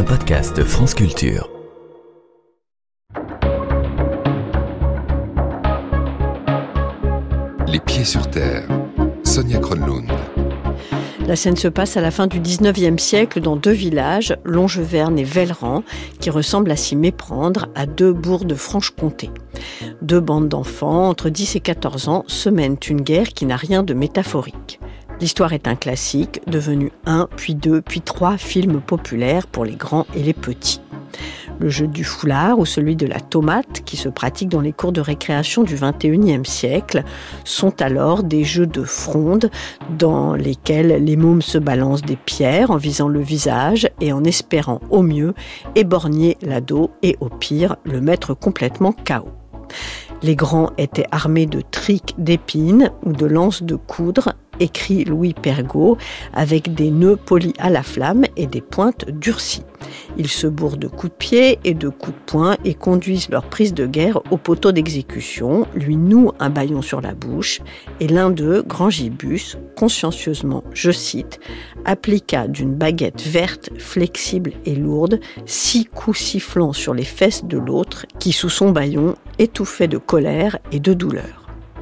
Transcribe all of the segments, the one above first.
un podcast France Culture. Les pieds sur terre, Sonia Kronlund. La scène se passe à la fin du 19e siècle dans deux villages, Longeverne et Velleran, qui ressemblent à s'y méprendre à deux bourgs de Franche-Comté. Deux bandes d'enfants, entre 10 et 14 ans, se mènent une guerre qui n'a rien de métaphorique. L'histoire est un classique, devenu un, puis deux, puis trois films populaires pour les grands et les petits. Le jeu du foulard ou celui de la tomate, qui se pratique dans les cours de récréation du XXIe siècle, sont alors des jeux de fronde dans lesquels les mômes se balancent des pierres en visant le visage et en espérant au mieux éborgner l'ado et au pire le mettre complètement KO. Les grands étaient armés de triques d'épines ou de lances de coudre, écrit Louis Pergaud, avec des nœuds polis à la flamme et des pointes durcies. Ils se bourrent de coups de pied et de coups de poing et conduisent leur prise de guerre au poteau d'exécution, lui nouent un bâillon sur la bouche et l'un d'eux, Grangibus, consciencieusement, je cite, appliqua d'une baguette verte, flexible et lourde, 6 coups sifflants sur les fesses de l'autre qui, sous son bâillon, étouffait de colère et de douleur.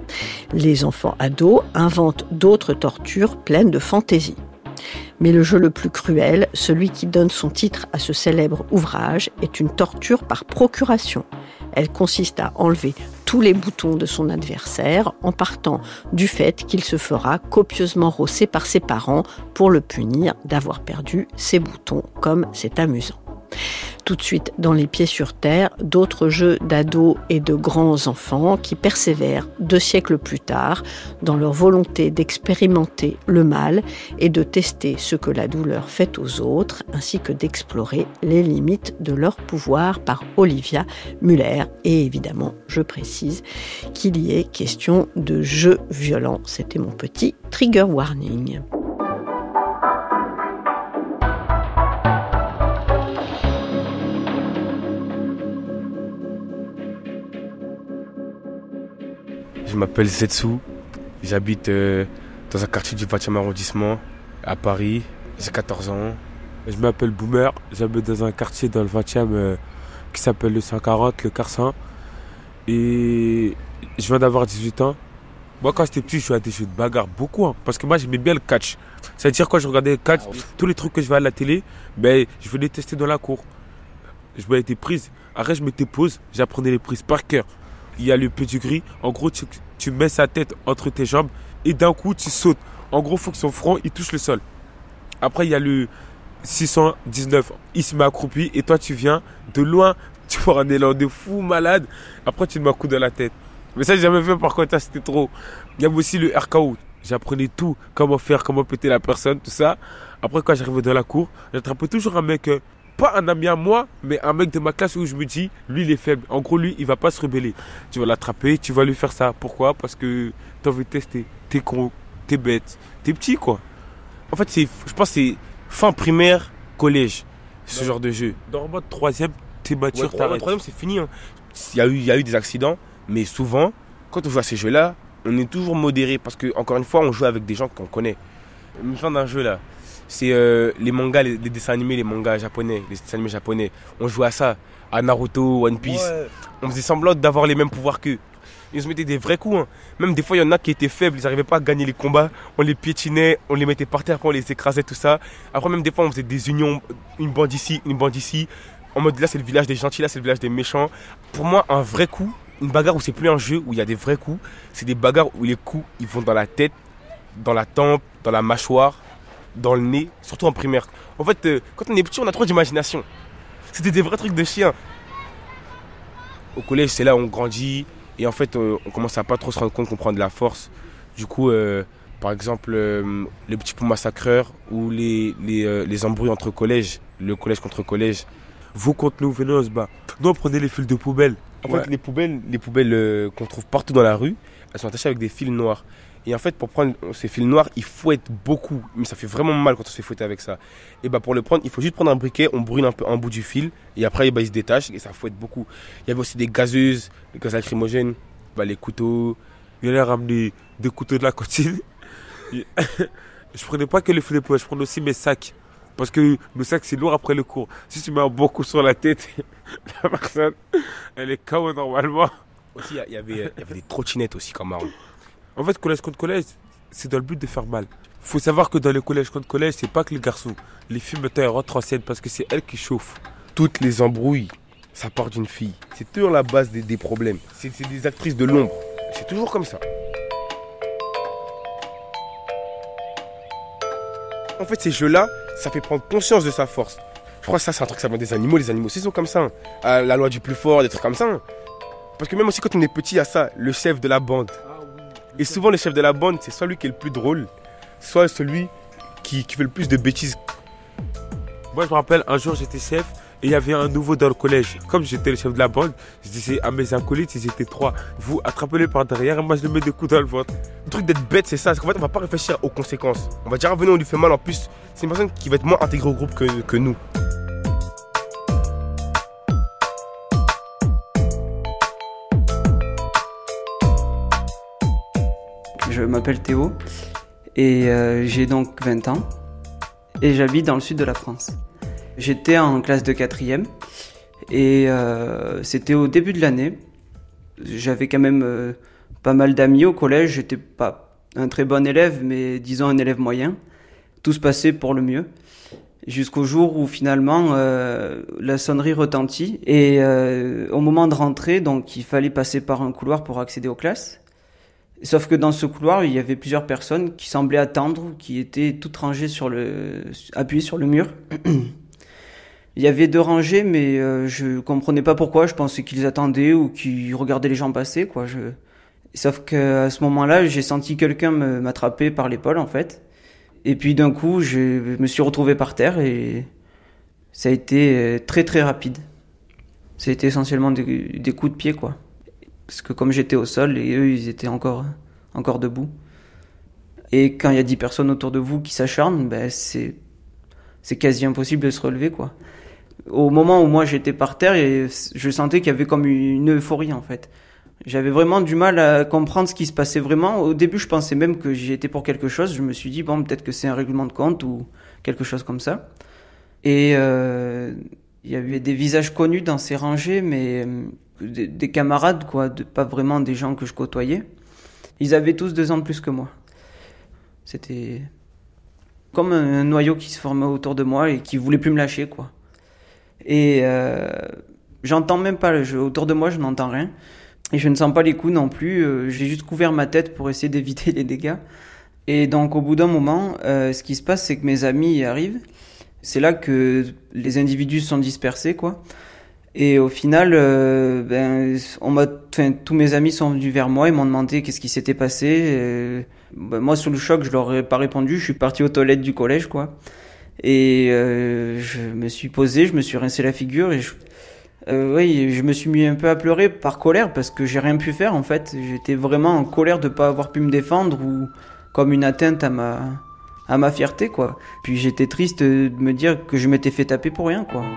Les enfants ados inventent d'autres tortures pleines de fantaisie. Mais le jeu le plus cruel, celui qui donne son titre à ce célèbre ouvrage, est une torture par procuration. Elle consiste à enlever tous les boutons de son adversaire en partant du fait qu'il se fera copieusement rosser par ses parents pour le punir d'avoir perdu ses boutons, comme c'est amusant. Tout de suite, dans Les pieds sur terre, d'autres jeux d'ados et de grands enfants qui persévèrent 2 siècles plus tard dans leur volonté d'expérimenter le mal et de tester ce que la douleur fait aux autres, ainsi que d'explorer les limites de leur pouvoir par Olivia Muller. Et évidemment, je précise qu'il y est question de jeux violents. C'était mon petit trigger warning. Je m'appelle Zetsu, j'habite dans un quartier du 20e arrondissement, à Paris, j'ai 14 ans. Je m'appelle Boomer, j'habite dans un quartier dans le 20e qui s'appelle le 140, le Carsin. Et je viens d'avoir 18 ans. Moi quand j'étais petit, je jouais à des jeux de bagarre, beaucoup, parce que moi j'aimais bien le catch. C'est-à-dire quand je regardais le catch, tous les trucs que je voyais à la télé, je venais tester dans la cour. Je voyais des prises, après je mettais pause, j'apprenais les prises par cœur. Il y a le pedigree, en gros tu mets sa tête entre tes jambes et d'un coup tu sautes. En gros il faut que son front il touche le sol. Après il y a le 619, il se met accroupi et toi tu viens de loin, tu vois un élan de fou malade. Après tu te mets un coup dans la tête. Mais ça j'ai jamais fait par contre, c'était trop. Il y avait aussi le RKO, j'apprenais tout, comment faire, comment péter la personne, tout ça. Après quand j'arrivais dans la cour, j'attrapais toujours un mec... pas un ami à moi, mais un mec de ma classe où je me dis, lui il est faible. En gros, lui il va pas se rebeller. Tu vas l'attraper, tu vas lui faire ça. Pourquoi ? Parce que t'as envie de tester. T'es con, t'es bête, t'es petit quoi. En fait, je pense que c'est fin primaire, collège, ce genre de jeu. Dans le mode 3e, t'es mature, t'arrêtes. 3e, c'est fini. Hein. Il y a eu des accidents, mais souvent, quand on joue à ces jeux-là, on est toujours modéré. Parce que, encore une fois, on joue avec des gens qu'on connaît. Une fin d'un jeu là. C'est les mangas, les dessins animés, les mangas japonais, les dessins animés japonais. On jouait à ça, à Naruto, One Piece. Ouais. On faisait semblant d'avoir les mêmes pouvoirs qu'eux. Ils se mettaient des vrais coups. Hein. Même des fois, il y en a qui étaient faibles, ils n'arrivaient pas à gagner les combats. On les piétinait, on les mettait par terre, après on les écrasait, tout ça. Après, même des fois, on faisait des unions, une bande ici, une bande ici. En mode là, c'est le village des gentils, là, c'est le village des méchants. Pour moi, un vrai coup, une bagarre où c'est plus un jeu, où il y a des vrais coups, c'est des bagarres où les coups, ils vont dans la tête, dans la tempe, dans la mâchoire, dans le nez, surtout en primaire. En fait, quand on est petit, on a trop d'imagination. C'était des vrais trucs de chien. Au collège, c'est là où on grandit. Et en fait, on commence à pas trop se rendre compte qu'on prend de la force. Du coup, par exemple, les petits poux massacreurs ou les embrouilles entre collèges, le collège contre collège. Vous contre nous, venez, on se bat. Nous, on prenait les fils de poubelle. En fait, les poubelles qu'on trouve partout dans la rue, elles sont attachées avec des fils noirs. Et en fait, pour prendre ces fils noirs, il fouette beaucoup. Mais ça fait vraiment mal quand on se fait fouetter avec ça. Et pour le prendre, il faut juste prendre un briquet, on brûle un peu un bout du fil. Et après, il se détache et ça fouette beaucoup. Il y avait aussi des gazeuses, des gaz lacrymogènes, les couteaux. Il a ramené des couteaux de la cantine. Je prenais pas que les fils de poubelle, je prenais aussi mes sacs. Parce que le sac, c'est lourd après le cours. Si tu mets un bon coup sur la tête, la personne, elle est KO normalement. Aussi, il y avait des trottinettes aussi comme arme. En fait, collège contre collège, c'est dans le but de faire mal. Faut savoir que dans les collèges contre collège, c'est pas que les garçons. Les filles, maintenant, elles rentrent en scène parce que c'est elles qui chauffent. Toutes les embrouilles, ça part d'une fille. C'est toujours la base des problèmes. C'est des actrices de l'ombre. C'est toujours comme ça. En fait, ces jeux-là, ça fait prendre conscience de sa force. Je crois que ça, c'est un truc, ça vient des animaux. Les animaux, c'est sont comme ça. La loi du plus fort, des trucs comme ça. Parce que même aussi quand on est petit, il y a ça, le chef de la bande. Et souvent, le chef de la bande, c'est soit lui qui est le plus drôle, soit celui qui fait le plus de bêtises. Moi, je me rappelle, un jour, j'étais chef et il y avait un nouveau dans le collège. Comme j'étais le chef de la bande, je disais à mes acolytes, ils étaient 3. Vous attrapez-les par derrière et moi, je lui mets des coups dans le ventre. Le truc d'être bête, c'est ça. C'est qu'en fait, on va pas réfléchir aux conséquences. On va dire, ah, venez, on lui fait mal. En plus, c'est une personne qui va être moins intégrée au groupe que nous. Je m'appelle Théo et j'ai donc 20 ans et j'habite dans le sud de la France. J'étais en classe de 4e et c'était au début de l'année. J'avais quand même pas mal d'amis au collège. J'étais pas un très bon élève, mais disons un élève moyen. Tout se passait pour le mieux. Jusqu'au jour où finalement la sonnerie retentit et au moment de rentrer, donc il fallait passer par un couloir pour accéder aux classes. Sauf que dans ce couloir, il y avait plusieurs personnes qui semblaient attendre, qui étaient toutes rangées appuyées sur le mur. Il y avait 2 rangées, mais je comprenais pas pourquoi. Je pensais qu'ils attendaient ou qu'ils regardaient les gens passer, quoi. Sauf qu'à ce moment-là, j'ai senti quelqu'un m'attraper par l'épaule, en fait. Et puis d'un coup, je me suis retrouvé par terre et ça a été très très rapide. Ça a été essentiellement des coups de pied, quoi. Parce que comme j'étais au sol et eux ils étaient encore debout. Et quand il y a 10 personnes autour de vous qui s'acharnent, ben c'est quasi impossible de se relever, quoi. Au moment où moi j'étais par terre, je sentais qu'il y avait comme une euphorie, en fait. J'avais vraiment du mal à comprendre ce qui se passait vraiment. Au début je pensais même que j'y étais pour quelque chose. Je me suis dit bon, peut-être que c'est un règlement de compte ou quelque chose comme ça. Et il y avait des visages connus dans ces rangées, mais des camarades, quoi, pas vraiment des gens que je côtoyais. Ils avaient tous 2 ans de plus que moi. C'était comme un noyau qui se formait autour de moi et qui voulait plus me lâcher, quoi. Et j'entends même pas le jeu. Autour de moi, je n'entends rien. Et je ne sens pas les coups non plus. J'ai juste couvert ma tête pour essayer d'éviter les dégâts. Et donc, au bout d'un moment, ce qui se passe, c'est que mes amis arrivent. C'est là que les individus sont dispersés, quoi. Et au final, tous mes amis sont venus vers moi et m'ont demandé qu'est-ce qui s'était passé. Moi, sous le choc, je leur ai pas répondu. Je suis parti aux toilettes du collège, quoi. Et je me suis posé, je me suis rincé la figure et je me suis mis un peu à pleurer par colère parce que j'ai rien pu faire, en fait. J'étais vraiment en colère de pas avoir pu me défendre ou comme une atteinte à ma fierté, quoi. Puis j'étais triste de me dire que je m'étais fait taper pour rien, quoi.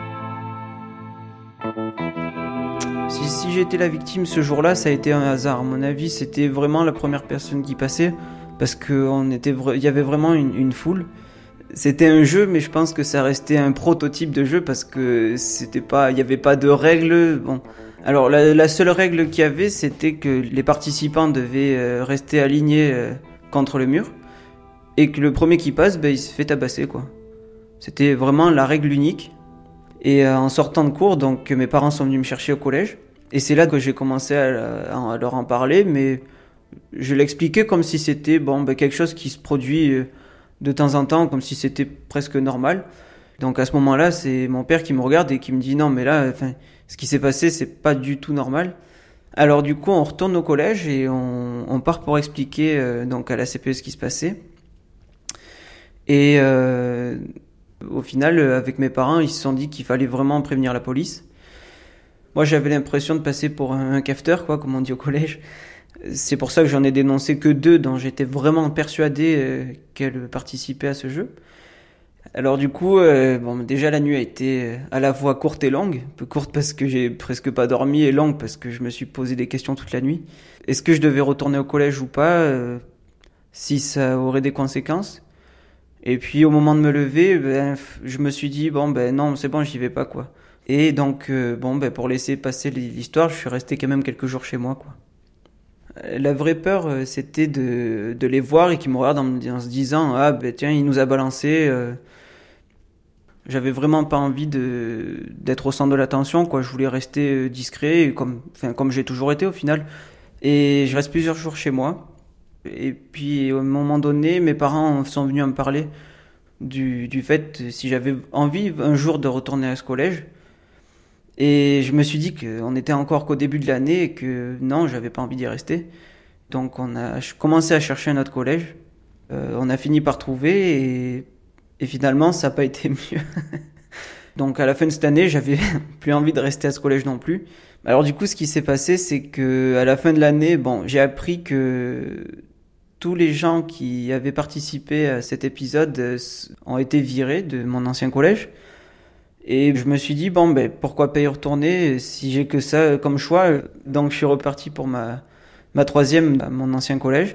Si j'étais la victime ce jour-là, ça a été un hasard. À mon avis, c'était vraiment la première personne qui passait parce il y avait vraiment une foule. C'était un jeu, mais je pense que ça restait un prototype de jeu parce que il y avait pas de règles. Bon. Alors, la seule règle qu'il y avait, c'était que les participants devaient rester alignés contre le mur et que le premier qui passe, il se fait tabasser, quoi. C'était vraiment la règle unique. Et en sortant de cours, donc mes parents sont venus me chercher au collège. Et c'est là que j'ai commencé à leur en parler, mais je l'expliquais comme si c'était quelque chose qui se produit de temps en temps, comme si c'était presque normal. Donc à ce moment-là, c'est mon père qui me regarde et qui me dit non, mais là, ce qui s'est passé, c'est pas du tout normal. Alors du coup, on retourne au collège et on part pour expliquer donc à la CPE ce qui se passait. Et au final, avec mes parents, ils se sont dit qu'il fallait vraiment prévenir la police. Moi, j'avais l'impression de passer pour un cafeteur, quoi, comme on dit au collège. C'est pour ça que j'en ai dénoncé que 2 dont j'étais vraiment persuadé qu'elles participaient à ce jeu. Alors du coup, déjà la nuit a été à la fois courte et longue. Un peu courte parce que j'ai presque pas dormi et longue parce que je me suis posé des questions toute la nuit. Est-ce que je devais retourner au collège ou pas si ça aurait des conséquences ? Et puis au moment de me lever, je me suis dit bon non, c'est bon, j'y vais pas quoi. Et donc pour laisser passer l'histoire, je suis resté quand même quelques jours chez moi quoi. La vraie peur, c'était de les voir et qu'ils me regardent en se disant ah tiens, il nous a balancé. J'avais vraiment pas envie d'être au centre de l'attention quoi. Je voulais rester discret comme j'ai toujours été au final. Et je reste plusieurs jours chez moi. Et puis, à un moment donné, mes parents sont venus me parler du fait si j'avais envie un jour de retourner à ce collège. Et je me suis dit qu'on était encore qu'au début de l'année et que non, j'avais pas envie d'y rester. Donc, on a commencé à chercher un autre collège. On a fini par trouver et finalement, ça n'a pas été mieux. Donc, à la fin de cette année, j'avais plus envie de rester à ce collège non plus. Alors, du coup, ce qui s'est passé, c'est que à la fin de l'année, j'ai appris que tous les gens qui avaient participé à cet épisode ont été virés de mon ancien collège. Et je me suis dit, pourquoi pas y retourner si j'ai que ça comme choix. Donc je suis reparti pour ma troisième à mon ancien collège.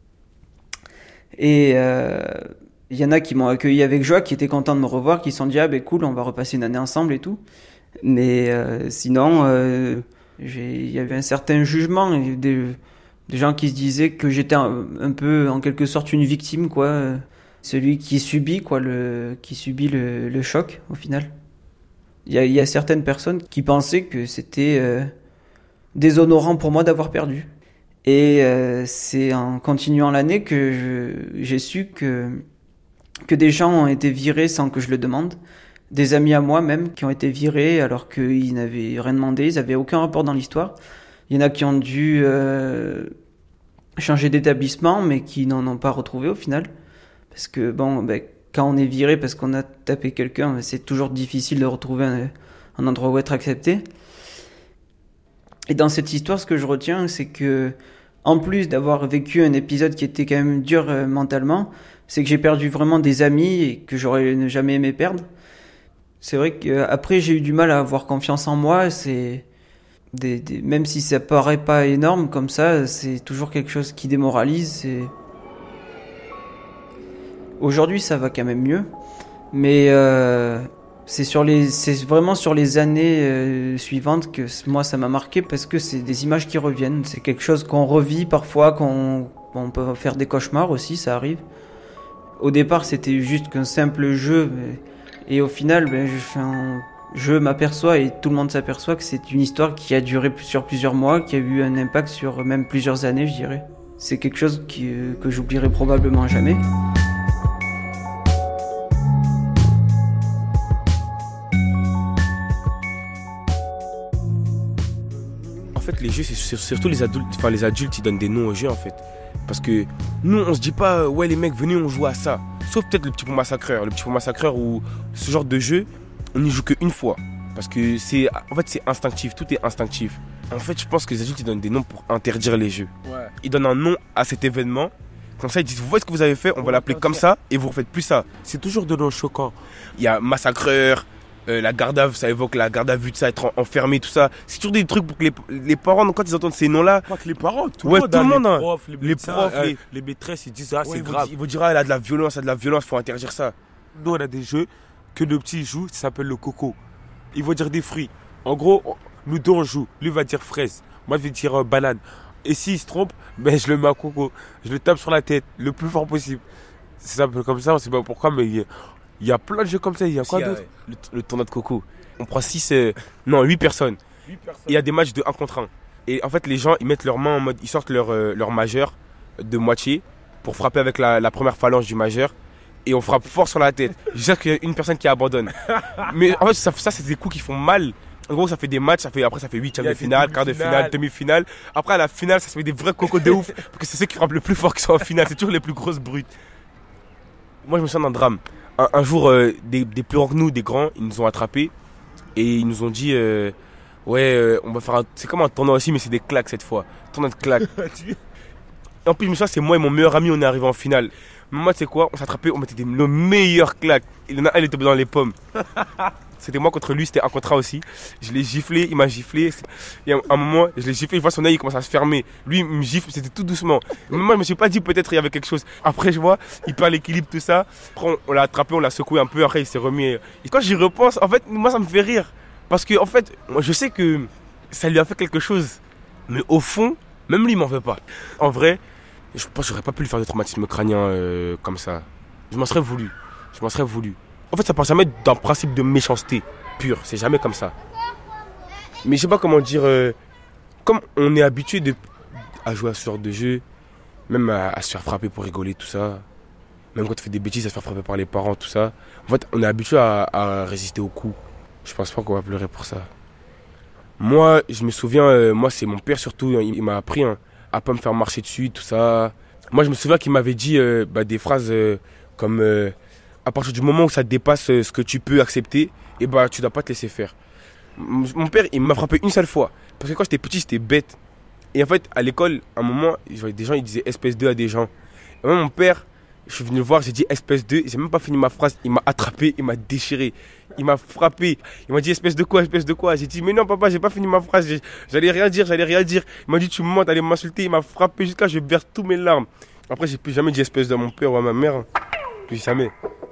Et il y en a qui m'ont accueilli avec joie, qui étaient contents de me revoir, qui se sont dit, cool, on va repasser une année ensemble et tout. Mais sinon, il y avait un certain jugement, des gens qui se disaient que j'étais un peu, en quelque sorte, une victime, quoi. Celui qui subit, quoi, qui subit le choc, au final. Il y a certaines personnes qui pensaient que c'était déshonorant pour moi d'avoir perdu. Et c'est en continuant l'année que j'ai su que des gens ont été virés sans que je le demande. Des amis à moi même qui ont été virés alors qu'ils n'avaient rien demandé, ils n'avaient aucun rapport dans l'histoire. Il y en a qui ont dû changer d'établissement, mais qui n'en ont pas retrouvé au final. Parce que quand on est viré parce qu'on a tapé quelqu'un, c'est toujours difficile de retrouver un endroit où être accepté. Et dans cette histoire, ce que je retiens, c'est que, en plus d'avoir vécu un épisode qui était quand même dur mentalement, c'est que j'ai perdu vraiment des amis et que j'aurais jamais aimé perdre. C'est vrai qu'après, j'ai eu du mal à avoir confiance en moi. C'est même si ça paraît pas énorme comme ça, c'est toujours quelque chose qui démoralise. Aujourd'hui, ça va quand même mieux, mais c'est vraiment sur les années suivantes que moi ça m'a marqué parce que c'est des images qui reviennent. C'est quelque chose qu'on revit parfois, qu'on peut faire des cauchemars aussi, ça arrive. Au départ, c'était juste qu'un simple jeu, et au final, je m'aperçois et tout le monde s'aperçoit que c'est une histoire qui a duré sur plusieurs mois, qui a eu un impact sur même plusieurs années, je dirais. C'est quelque chose que j'oublierai probablement jamais. En fait, les jeux, c'est surtout les adultes, ils donnent des noms aux jeux, en fait. Parce que nous, on se dit pas, ouais, les mecs, venez, on joue à ça. Sauf peut-être le Petit Pont Massacreur. Le Petit Pont Massacreur ou ce genre de jeu, on n'y joue qu'une fois. Parce que c'est instinctif, tout est instinctif. En fait, je pense que les adultes, ils donnent des noms pour interdire les jeux. Ouais. Ils donnent un nom à cet événement. Comme ça, ils disent, vous voyez ce que vous avez fait, on va l'appeler comme ça et vous ne refaites plus ça. C'est toujours de noms choquants. Il y a Massacreur, la garde à vue, ça évoque la garde à vue de ça, être enfermé, tout ça. C'est toujours des trucs pour que les parents, quand ils entendent ces noms-là. Pas que les parents, tout le monde. Les profs, les maîtresses, ils disent, c'est grave. Ils vont dire, elle a de la violence, il faut interdire ça. Nous, on a des jeux que nos petits jouent, ça s'appelle le coco. Ils vont dire des fruits. En gros, nous deux, on joue. Lui va dire fraise. Moi, je vais dire banane. Et s'il se trompe, je le mets à coco. Je le tape sur la tête le plus fort possible. C'est un peu comme ça, on sait pas pourquoi, mais il y a plein de jeux comme ça. Il y a quoi d'autre? Le tournoi de coco. On prend 8 personnes. Il y a des matchs de 1 contre 1. Et en fait, les gens, ils mettent leurs mains en mode, ils sortent leur majeur de moitié pour frapper avec la première phalange du majeur. Et on frappe fort sur la tête. Jusqu'à qu'il y ait une personne qui abandonne. Mais en fait, ça c'est des coups qui font mal. En gros, ça fait des matchs, après ça fait 8 de finale, quart de finale, demi-finale. Après, à la finale, ça se fait des vrais cocos de ouf. Parce que c'est ceux qui frappent le plus fort qui sont en finale. C'est toujours les plus grosses brutes. Moi, je me souviens d'un drame. Un jour, des plus grands que nous, des grands, ils nous ont attrapés. Et ils nous ont dit, on va faire c'est comme un tournoi aussi, mais c'est des claques cette fois. Tournoi de claques. Et en plus, je me souviens, c'est moi et mon meilleur ami, on est arrivé en finale. Mais moi, tu sais quoi, on s'attrapait, on mettait nos meilleures claques. Il y en a un, il est tombé dans les pommes. C'était moi contre lui, c'était un contrat aussi. Je l'ai giflé, il m'a giflé. Et à un moment, je l'ai giflé, je vois son œil, il commence à se fermer. Lui, il me gifle, c'était tout doucement. Mais moi, je me suis pas dit peut-être il y avait quelque chose. Après, je vois, il perd l'équilibre, tout ça. Après, on l'a attrapé, on l'a secoué un peu. Après, il s'est remis. Et quand j'y repense, en fait, moi, ça me fait rire. Parce que, en fait, moi, je sais que ça lui a fait quelque chose. Mais au fond, même lui, il m'en veut pas. En vrai, je pense que j'aurais pas pu lui faire de traumatisme crânien comme ça. Je m'en serais voulu. En fait, ça part jamais d'un principe de méchanceté pure. C'est jamais comme ça. Mais je sais pas comment dire. Comme on est habitué à jouer à ce genre de jeu, même à se faire frapper pour rigoler, tout ça. Même quand on fait des bêtises, à se faire frapper par les parents, tout ça. En fait, on est habitué à résister aux coups. Je pense pas qu'on va pleurer pour ça. Moi, je me souviens, c'est mon père surtout, il m'a appris à pas me faire marcher dessus, tout ça. Moi, je me souviens qu'il m'avait dit des phrases comme à partir du moment où ça dépasse ce que tu peux accepter, tu dois pas te laisser faire. Mon père, il m'a frappé une seule fois. Parce que quand j'étais petit, j'étais bête. Et en fait, à l'école, à un moment, je voyais des gens, ils disaient espèce 2 à des gens. Et moi, mon père, je suis venu le voir, j'ai dit espèce 2. J'ai même pas fini ma phrase. Il m'a attrapé, il m'a déchiré. Il m'a frappé. Il m'a dit espèce de quoi. J'ai dit mais non, papa, j'ai pas fini ma phrase. J'allais rien dire. Il m'a dit tu me mens, t'allais m'insulter. Il m'a frappé jusqu'à ce que je verse tous mes larmes. Après, j'ai plus jamais dit espèce de mon père ou à ma mère. Plus jamais.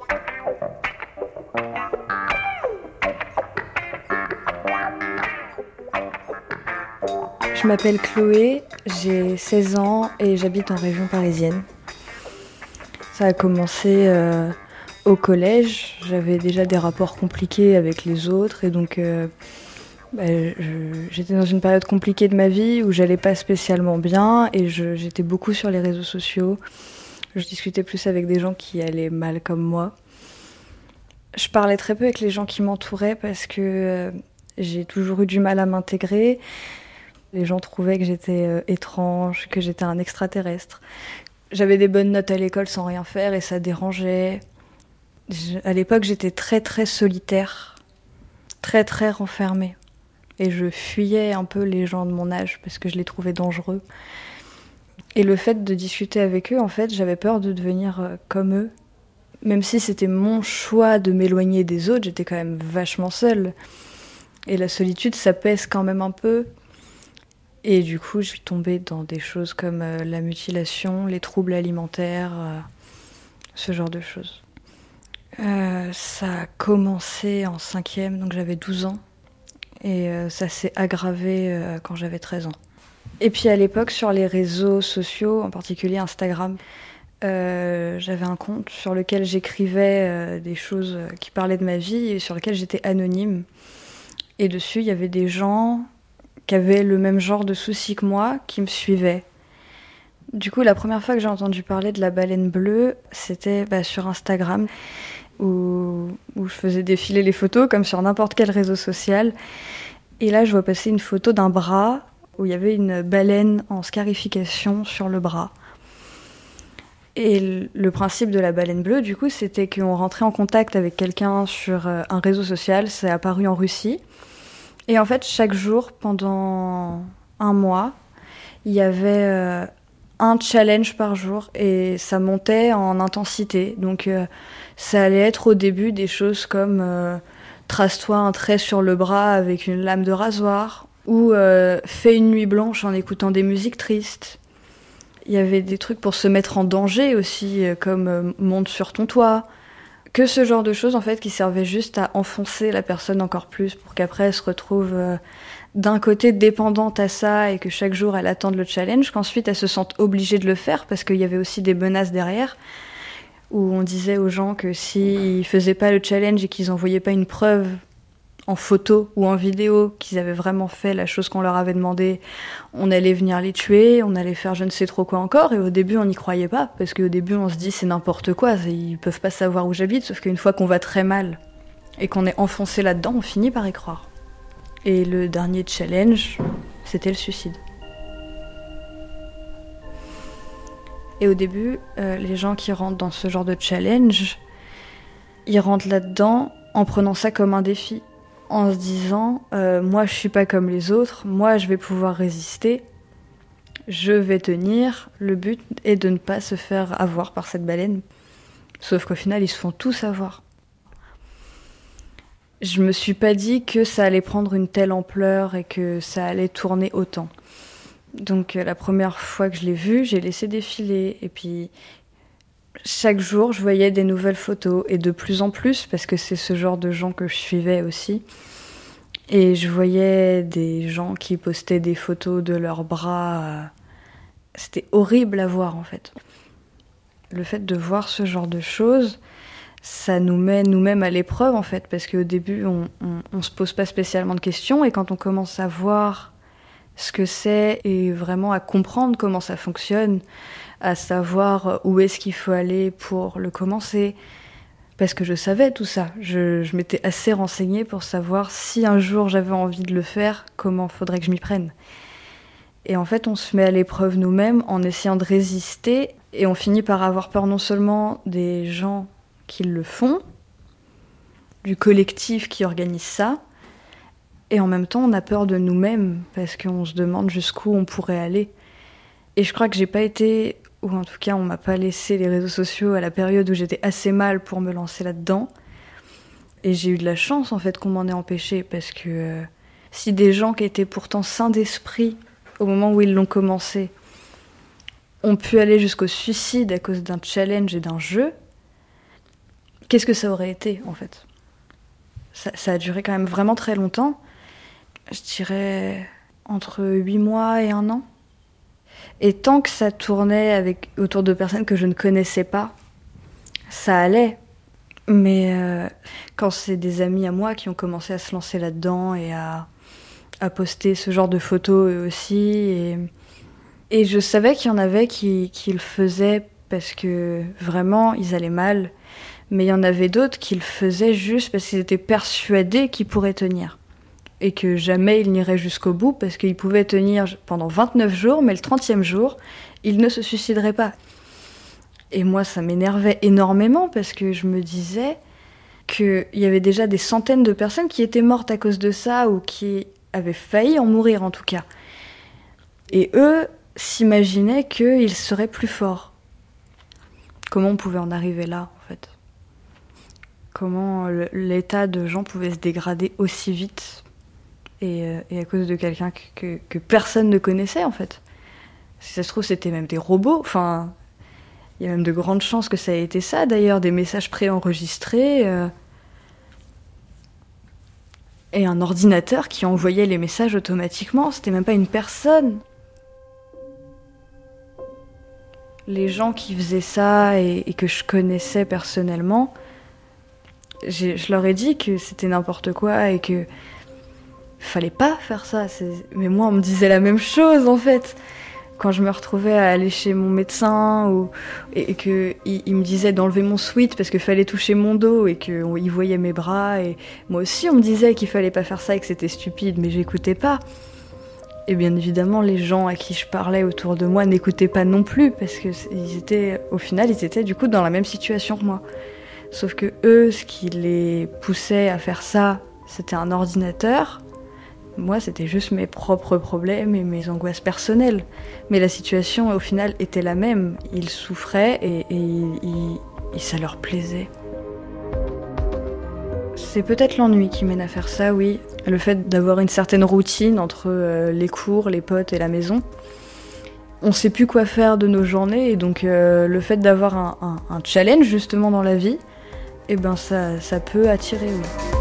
Je m'appelle Chloé, j'ai 16 ans et j'habite en région parisienne. Ça a commencé au collège, j'avais déjà des rapports compliqués avec les autres et donc j'étais dans une période compliquée de ma vie où j'allais pas spécialement bien et j'étais beaucoup sur les réseaux sociaux. Je discutais plus avec des gens qui allaient mal comme moi. Je parlais très peu avec les gens qui m'entouraient parce que j'ai toujours eu du mal à m'intégrer. Les gens trouvaient que j'étais étrange, que j'étais un extraterrestre. J'avais des bonnes notes à l'école sans rien faire et ça dérangeait. À l'époque, j'étais très très solitaire, très très renfermée. Et je fuyais un peu les gens de mon âge parce que je les trouvais dangereux. Et le fait de discuter avec eux, en fait, j'avais peur de devenir comme eux. Même si c'était mon choix de m'éloigner des autres, j'étais quand même vachement seule. Et la solitude, ça pèse quand même un peu. Et du coup, je suis tombée dans des choses comme la mutilation, les troubles alimentaires, ce genre de choses. Ça a commencé en 5e, donc j'avais 12 ans. Et ça s'est aggravé quand j'avais 13 ans. Et puis à l'époque, sur les réseaux sociaux, en particulier Instagram, j'avais un compte sur lequel j'écrivais des choses qui parlaient de ma vie et sur lequel j'étais anonyme. Et dessus, il y avait des gens qui avaient le même genre de soucis que moi, qui me suivaient. Du coup, la première fois que j'ai entendu parler de la baleine bleue, c'était sur Instagram, où je faisais défiler les photos, comme sur n'importe quel réseau social. Et là, je vois passer une photo d'un bras, où il y avait une baleine en scarification sur le bras. Et le principe de la baleine bleue, du coup, c'était qu'on rentrait en contact avec quelqu'un sur un réseau social, c'est apparu en Russie. Et en fait, chaque jour, pendant un mois, il y avait un challenge par jour et ça montait en intensité. Donc, ça allait être au début des choses comme trace-toi un trait sur le bras avec une lame de rasoir ou fais une nuit blanche en écoutant des musiques tristes. Il y avait des trucs pour se mettre en danger aussi, comme monte sur ton toit. Que ce genre de choses, en fait, qui servaient juste à enfoncer la personne encore plus pour qu'après elle se retrouve d'un côté dépendante à ça et que chaque jour elle attende le challenge, qu'ensuite elle se sente obligée de le faire parce qu'il y avait aussi des menaces derrière où on disait aux gens que s'ils faisaient pas le challenge et qu'ils envoyaient pas une preuve en photo ou en vidéo qu'ils avaient vraiment fait la chose qu'on leur avait demandé, on allait venir les tuer, on allait faire je ne sais trop quoi encore. Et au début, on n'y croyait pas, parce qu'au début, on se dit c'est n'importe quoi, ils peuvent pas savoir où j'habite, sauf qu'une fois qu'on va très mal et qu'on est enfoncé là-dedans, on finit par y croire. Et le dernier challenge, c'était le suicide. Et au début, les gens qui rentrent dans ce genre de challenge, ils rentrent là-dedans en prenant ça comme un défi. En se disant moi je suis pas comme les autres, moi je vais pouvoir résister je vais tenir, le but est de ne pas se faire avoir par cette baleine. Sauf qu'au final, ils se font tous avoir. Je me suis pas dit que ça allait prendre une telle ampleur et que ça allait tourner autant. Donc la première fois que je l'ai vu, j'ai laissé défiler. Et puis chaque jour, je voyais des nouvelles photos. Et de plus en plus, parce que c'est ce genre de gens que je suivais aussi. Et je voyais des gens qui postaient des photos de leurs bras. C'était horrible à voir en fait. Le fait de voir ce genre de choses, ça nous met nous-mêmes à l'épreuve en fait, parce qu'au début on se pose pas spécialement de questions, et quand on commence à voir ce que c'est et vraiment à comprendre comment ça fonctionne, à savoir où est-ce qu'il faut aller pour le commencer, parce que je savais tout ça, je m'étais assez renseignée pour savoir si un jour j'avais envie de le faire, comment faudrait que je m'y prenne. Et en fait on se met à l'épreuve nous-mêmes en essayant de résister, et on finit par avoir peur non seulement des gens qui le font, du collectif qui organise ça, et en même temps on a peur de nous-mêmes parce qu'on se demande jusqu'où on pourrait aller. Et je crois que j'ai pas été, ou en tout cas on m'a pas laissé les réseaux sociaux à la période où j'étais assez mal pour me lancer là-dedans, et j'ai eu de la chance en fait qu'on m'en ait empêché, parce que si des gens qui étaient pourtant sains d'esprit au moment où ils l'ont commencé ont pu aller jusqu'au suicide à cause d'un challenge et d'un jeu, qu'est-ce que ça aurait été, en fait ? Ça a duré quand même vraiment très longtemps. Je dirais entre 8 mois et 1 an. Et tant que ça tournait autour de personnes que je ne connaissais pas, ça allait. Mais quand c'est des amis à moi qui ont commencé à se lancer là-dedans et à poster ce genre de photos eux aussi, et je savais qu'il y en avait qui le faisaient parce que vraiment ils allaient mal. Mais il y en avait d'autres qui le faisaient juste parce qu'ils étaient persuadés qu'ils pourraient tenir. Et que jamais ils n'iraient jusqu'au bout, parce qu'ils pouvaient tenir pendant 29 jours, mais le 30e jour, ils ne se suicideraient pas. Et moi, ça m'énervait énormément, parce que je me disais qu'il y avait déjà des centaines de personnes qui étaient mortes à cause de ça, ou qui avaient failli en mourir en tout cas. Et eux s'imaginaient qu'ils seraient plus forts. Comment on pouvait en arriver là, en fait ? Comment l'état de gens pouvait se dégrader aussi vite, et à cause de quelqu'un que personne ne connaissait en fait. Si ça se trouve c'était même des robots, enfin il y a même de grandes chances que ça ait été ça d'ailleurs, des messages préenregistrés et un ordinateur qui envoyait les messages automatiquement, c'était même pas une personne. Les gens qui faisaient ça et que je connaissais personnellement, je leur ai dit que c'était n'importe quoi et que fallait pas faire ça. Mais moi, on me disait la même chose, en fait. Quand je me retrouvais à aller chez mon médecin et qu'il me disait d'enlever mon sweat parce qu'il fallait toucher mon dos et qu'il voyait mes bras. Et moi aussi, on me disait qu'il fallait pas faire ça et que c'était stupide, mais j'écoutais pas. Et bien évidemment, les gens à qui je parlais autour de moi n'écoutaient pas non plus, parce que au final, ils étaient du coup dans la même situation que moi. Sauf que eux, ce qui les poussait à faire ça, c'était un ordinateur. Moi, c'était juste mes propres problèmes et mes angoisses personnelles. Mais la situation, au final, était la même. Ils souffraient et ça leur plaisait. C'est peut-être l'ennui qui mène à faire ça, oui. Le fait d'avoir une certaine routine entre les cours, les potes et la maison. On sait plus quoi faire de nos journées, et donc le fait d'avoir un challenge justement dans la vie, eh ben ça peut attirer, oui.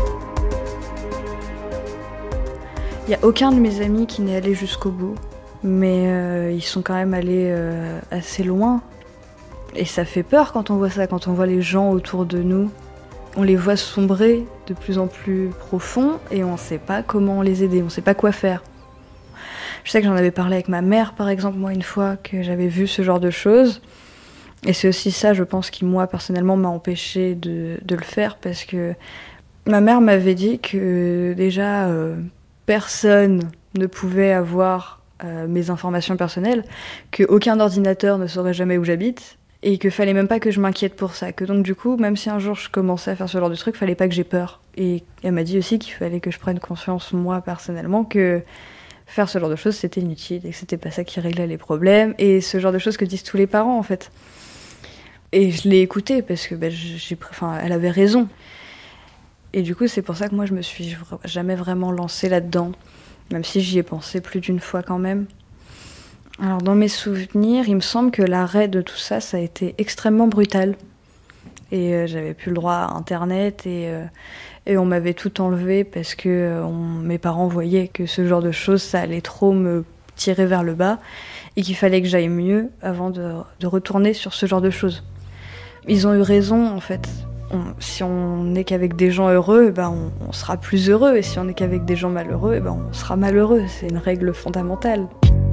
Il n'y a aucun de mes amis qui n'est allé jusqu'au bout, mais ils sont quand même allés assez loin. Et ça fait peur quand on voit ça, quand on voit les gens autour de nous. On les voit sombrer de plus en plus profond et on ne sait pas comment les aider, on ne sait pas quoi faire. Je sais que j'en avais parlé avec ma mère, par exemple, moi, une fois que j'avais vu ce genre de choses. Et c'est aussi ça, je pense, qui, moi, personnellement, m'a empêchée de le faire, parce que ma mère m'avait dit que déjà, personne ne pouvait avoir mes informations personnelles, qu'aucun ordinateur ne saurait jamais où j'habite, et qu'il fallait même pas que je m'inquiète pour ça. Que donc, du coup, même si un jour je commençais à faire ce genre de truc, fallait pas que j'ai peur. Et elle m'a dit aussi qu'il fallait que je prenne conscience, moi, personnellement, que faire ce genre de choses, c'était inutile et que c'était pas ça qui réglait les problèmes. Et ce genre de choses que disent tous les parents, en fait. Et je l'ai écoutée parce que elle avait raison. Et du coup, c'est pour ça que moi, je me suis jamais vraiment lancée là-dedans, même si j'y ai pensé plus d'une fois quand même. Alors, dans mes souvenirs, il me semble que l'arrêt de tout ça, ça a été extrêmement brutal. Et j'avais plus le droit à Internet et on m'avait tout enlevé parce que mes parents voyaient que ce genre de choses, ça allait trop me tirer vers le bas et qu'il fallait que j'aille mieux avant de retourner sur ce genre de choses. Ils ont eu raison, en fait. Si on n'est qu'avec des gens heureux, on sera plus heureux. Et si on n'est qu'avec des gens malheureux, on sera malheureux. C'est une règle fondamentale.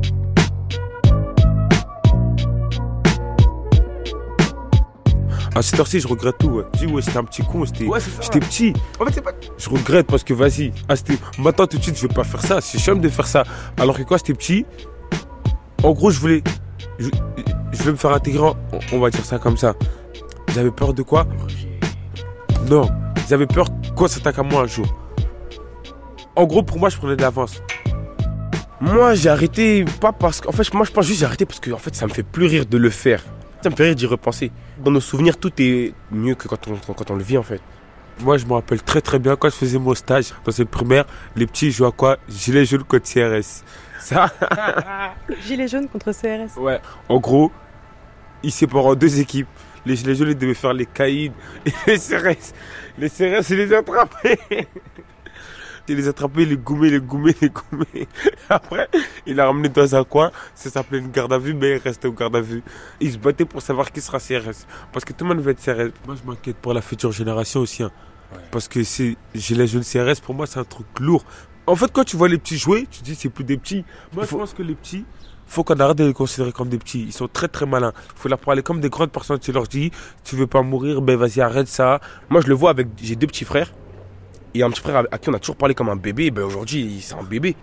À cette heure-ci, je regrette tout. Ouais. Je dis, ouais, j'étais un petit con, j'étais petit. En fait, c'est pas... Je regrette parce que, vas-y, maintenant tout de suite, je vais pas faire ça. C'est chiant de faire ça. Alors que quand j'étais petit, en gros, je voulais me faire intégrer, on va dire ça comme ça. J'avais peur de quoi? Non, j'avais peur qu'on s'attaque à moi un jour. En gros, pour moi, je prenais de l'avance. Moi, j'ai arrêté, pas parce que... En fait, moi, je pense juste j'ai arrêté parce que, en fait, ça me fait plus rire de le faire. Ça me fait rire d'y repenser. Dans nos souvenirs, tout est mieux que quand on le vit, en fait. Moi, je me rappelle très très bien quand je faisais mon stage dans cette primaire, les petits jouaient à quoi? Gilet jaune contre CRS. Ça. Gilet jaune contre CRS. Ouais. En gros, ils séparent en deux équipes. Les gilets jaunes, ils devaient faire les caïds et les CRS. Les CRS, ils les attrapaient. Ils les attrapaient, les gommaient. Après, il l'a ramené dans un coin. Ça s'appelait une garde à vue, mais il restait au garde à vue. Ils se battaient pour savoir qui sera CRS. Parce que tout le monde veut être CRS. Moi, je m'inquiète pour la future génération aussi. Hein. Ouais. Parce que gilets jaunes CRS, pour moi, c'est un truc lourd. En fait, quand tu vois les petits jouer, tu te dis c'est plus des petits. Moi, je pense que les petits, faut qu'on arrête de les considérer comme des petits. Ils sont très très malins. Il faut leur parler comme des grandes personnes. Tu leur dis, tu veux pas mourir, ben vas-y, arrête ça. Moi, je le vois j'ai deux petits frères. Et un petit frère à qui on a toujours parlé comme un bébé, ben aujourd'hui, c'est un bébé.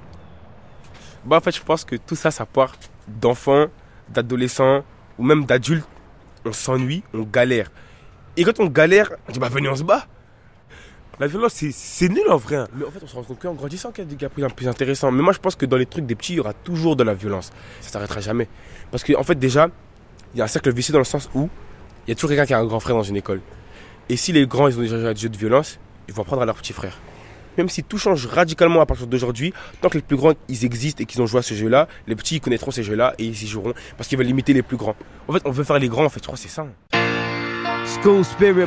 En fait, je pense que tout ça, ça part d'enfants, d'adolescents ou même d'adultes. On s'ennuie, on galère. Et quand on galère, on dit, venez, on se bat. La violence, c'est nul en vrai. Mais en fait, on se rend compte qu'en grandissant qu'il y a des gars plus intéressants. Mais moi, je pense que dans les trucs des petits, il y aura toujours de la violence. Ça ne s'arrêtera jamais. Parce qu'en fait, déjà, il y a un cercle vicieux dans le sens où il y a toujours quelqu'un qui a un grand frère dans une école. Et si les grands, ils ont déjà joué à des jeux de violence, ils vont apprendre à leurs petits frères. Même si tout change radicalement à partir d'aujourd'hui, tant que les plus grands, ils existent et qu'ils ont joué à ce jeu-là, les petits, ils connaîtront ces jeux-là et ils y joueront parce qu'ils veulent imiter les plus grands. En fait, on veut faire les grands, en fait, je crois que c'est ça. School spirit,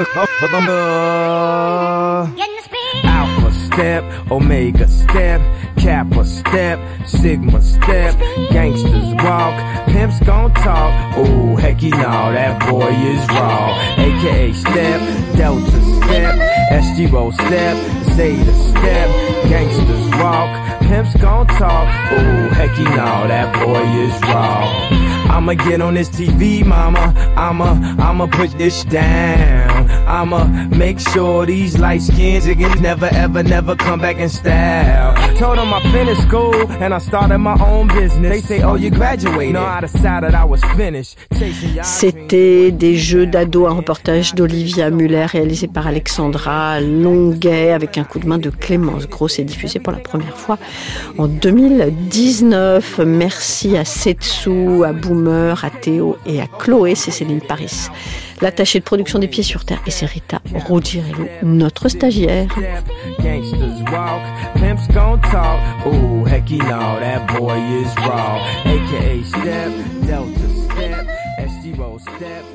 Alpha step, Omega step, Kappa step, Sigma step, gangsters walk, pimps gon' talk, oh heck you know that boy is raw, aka step, Delta step, SG-Roll step, Zeta step, gangsters walk, pimps gon' talk, oh heck you know that boy is raw. I'ma get on this TV, mama. I'ma put this down. I'ma make sure these light skins niggas never come back in style. Told them I finished school and I started my own business. They say, oh, you graduated. No, I decided I was finished. C'était des jeux d'ado, un reportage d'Olivia Muller réalisé par Alexandra Longuet avec un coup de main de Clémence Grosse et diffusé pour la première fois en 2019. Merci à Setsu, à Boomer, à Théo et à Chloé, c'est Céline Paris. L'attachée de production des Pieds sur Terre et c'est Rita Roudirello, notre stagiaire. Gangsters walk, pimps gon' talk. Ooh, heck you know that boy is raw. AKA step, Delta step, SG-Roll step.